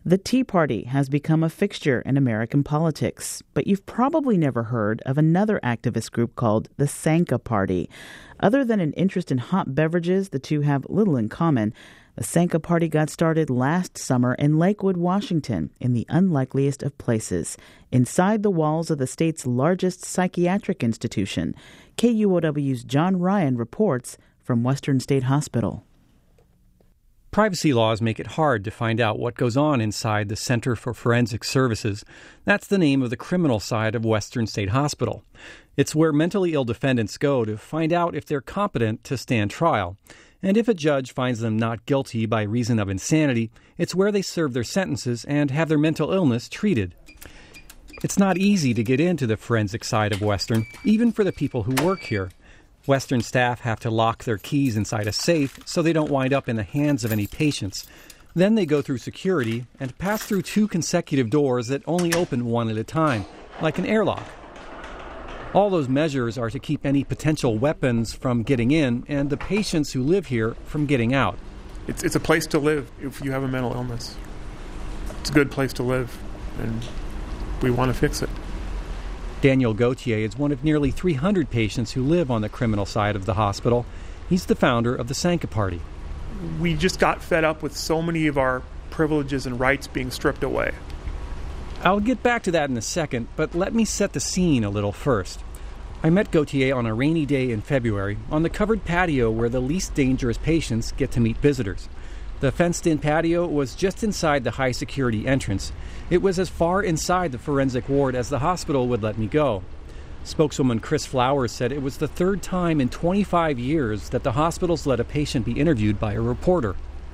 The Tea Party has become a fixture in American politics, but you've probably never heard of another activist group called the Sanka Party. Other than an interest in hot beverages, the two have little in common. The Sanka Party got started last summer in Lakewood, Washington, in the unlikeliest of places, inside the walls of the state's largest psychiatric institution. KUOW's John Ryan reports from Western State Hospital. Privacy laws make it hard to find out what goes on inside the Center for Forensic Services. That's the name of the criminal side of Western State Hospital. It's where mentally ill defendants go to find out if they're competent to stand trial. And if a judge finds them not guilty by reason of insanity, it's where they serve their sentences and have their mental illness treated. It's not easy to get into the forensic side of Western, even for the people who work here. Western staff have to lock their keys inside a safe so they don't wind up in the hands of any patients. Then they go through security and pass through 2 consecutive doors that only open one at a time, like an airlock. All those measures are to keep any potential weapons from getting in and the patients who live here from getting out. It's a place to live if you have a mental illness. It's a good place to live, and we want to fix it. Daniel Gauthier is one of nearly 300 patients who live on the criminal side of the hospital. He's the founder of the Sanka Party. We just got fed up with so many of our privileges and rights being stripped away. I'll get back to that in a second, but let me set the scene a little first. I met Gauthier on a rainy day in February on the covered patio where the least dangerous patients get to meet visitors. The fenced-in patio was just inside the high-security entrance. It was as far inside the forensic ward as the hospital would let me go. Spokeswoman Chris Flowers said it was the 3rd time in 25 years that the hospitals let a patient be interviewed by a reporter.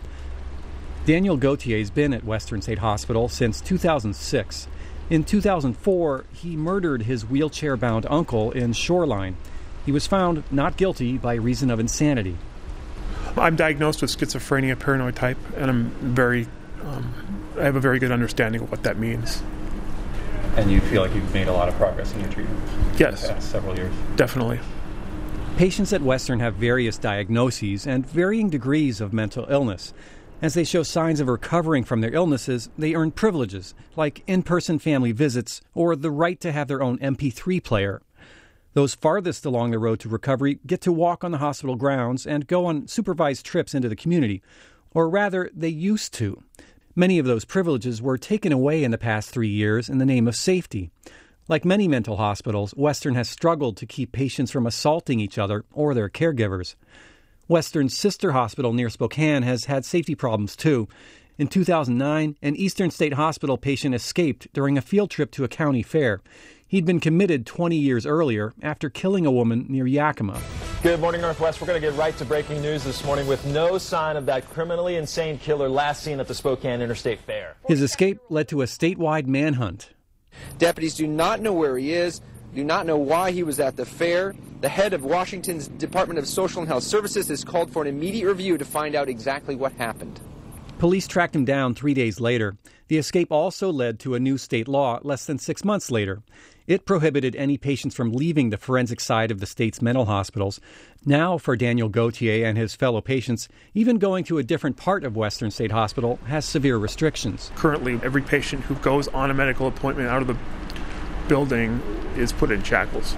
Daniel Gauthier's been at Western State Hospital since 2006. In 2004, he murdered his wheelchair-bound uncle in Shoreline. He was found not guilty by reason of insanity. I'm diagnosed with schizophrenia paranoid type, and I have a very good understanding of what that means. And you feel like you've made a lot of progress in your treatment? Yes. In the past several years? Definitely. Patients at Western have various diagnoses and varying degrees of mental illness. As they show signs of recovering from their illnesses, they earn privileges, like in-person family visits or the right to have their own MP3 player. Those farthest along the road to recovery get to walk on the hospital grounds and go on supervised trips into the community. Or rather, they used to. Many of those privileges were taken away in the past 3 years in the name of safety. Like many mental hospitals, Western has struggled to keep patients from assaulting each other or their caregivers. Western's sister hospital near Spokane has had safety problems too. In 2009, an Eastern State Hospital patient escaped during a field trip to a county fair. He'd been committed 20 years earlier after killing a woman near Yakima. Good morning, Northwest. We're going to get right to breaking news this morning with no sign of that criminally insane killer last seen at the Spokane Interstate Fair. His escape led to a statewide manhunt. Deputies do not know where he is, do not know why he was at the fair. The head of Washington's Department of Social and Health Services has called for an immediate review to find out exactly what happened. Police tracked him down 3 days later. The escape also led to a new state law less than 6 months later. It prohibited any patients from leaving the forensic side of the state's mental hospitals. Now, for Daniel Gauthier and his fellow patients, even going to a different part of Western State Hospital has severe restrictions. Currently, every patient who goes on a medical appointment out of the building is put in shackles.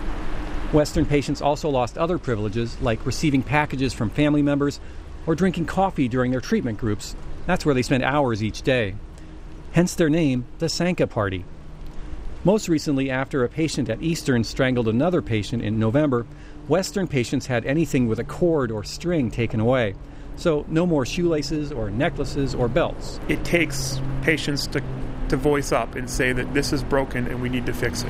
Western patients also lost other privileges, like receiving packages from family members or drinking coffee during their treatment groups. That's where they spend hours each day. Hence their name, the Sanka Party. Most recently, after a patient at Eastern strangled another patient in November, Western patients had anything with a cord or string taken away. So no more shoelaces or necklaces or belts. It takes patients to voice up and say that this is broken and we need to fix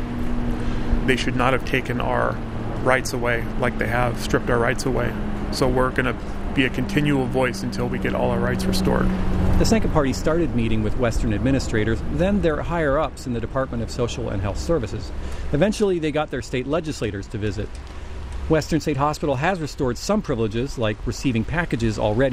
it. They should not have taken our rights away like they have, stripped our rights away. So we're going to be a continual voice until we get all our rights restored. The Sanka Party started meeting with Western administrators, then their higher-ups in the Department of Social and Health Services. Eventually, they got their state legislators to visit. Western State Hospital has restored some privileges, like receiving packages already.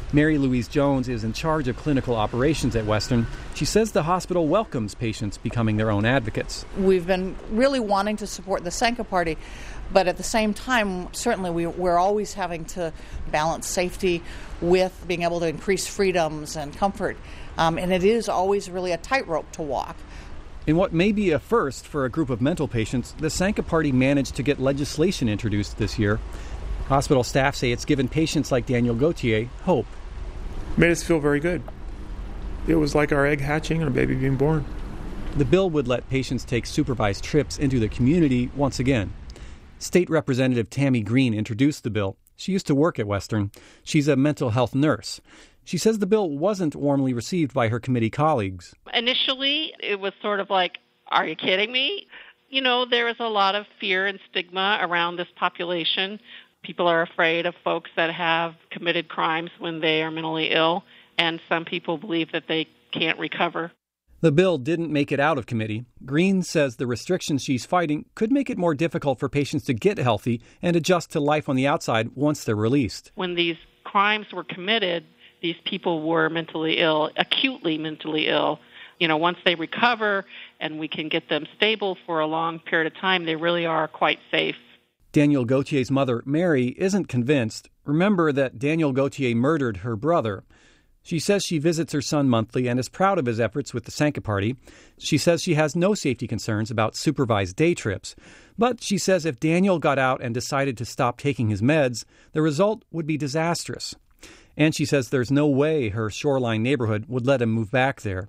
Mary Louise Jones is in charge of clinical operations at Western. She says the hospital welcomes patients becoming their own advocates. We've been really wanting to support the Sanka Party, but at the same time, certainly we're always having to balance safety with being able to increase freedoms and comfort. And it is always really a tightrope to walk. In what may be a first for a group of mental patients, the Sanka Party managed to get legislation introduced this year. Hospital staff say it's given patients like Daniel Gauthier hope. Made us feel very good. It was like our egg hatching and a baby being born. The bill would let patients take supervised trips into the community once again. State Representative Tammy Green introduced the bill. She used to work at Western. She's a mental health nurse. She says the bill wasn't warmly received by her committee colleagues. Initially, it was sort of like, are you kidding me? You know, there is a lot of fear and stigma around this population. People are afraid of folks that have committed crimes when they are mentally ill, and some people believe that they can't recover. The bill didn't make it out of committee. Green says the restrictions she's fighting could make it more difficult for patients to get healthy and adjust to life on the outside once they're released. When these crimes were committed, these people were mentally ill, acutely mentally ill. You know, once they recover and we can get them stable for a long period of time, they really are quite safe. Daniel Gauthier's mother, Mary, isn't convinced. Remember that Daniel Gauthier murdered her brother. She says she visits her son monthly and is proud of his efforts with the Sanka Party. She says she has no safety concerns about supervised day trips. But she says if Daniel got out and decided to stop taking his meds, the result would be disastrous. And she says there's no way her Shoreline neighborhood would let him move back there.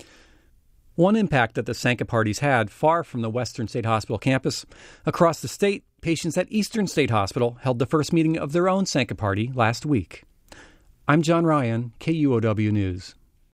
One impact that the Sanka Party's had far from the Western State Hospital campus, across the state, patients at Eastern State Hospital held the first meeting of their own Sanka Party last week. I'm John Ryan, KUOW News.